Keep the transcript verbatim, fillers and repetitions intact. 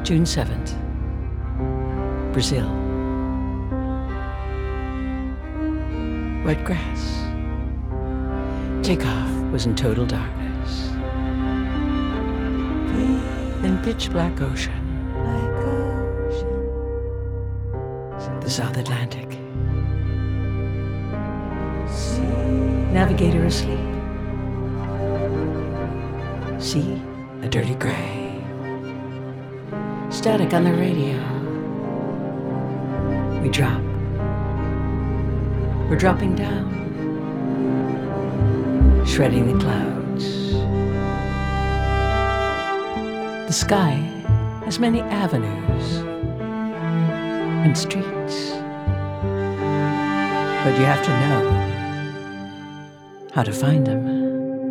June seventh, Brazil. Wet grass. Takeoff was in total darkness. Then pitch black ocean. The South Atlantic. Navigator asleep. Sea, a dirty gray. Static on the radio. We drop. We're dropping down. Shredding the clouds. The sky has many avenues and streets. But you have to know how to find them.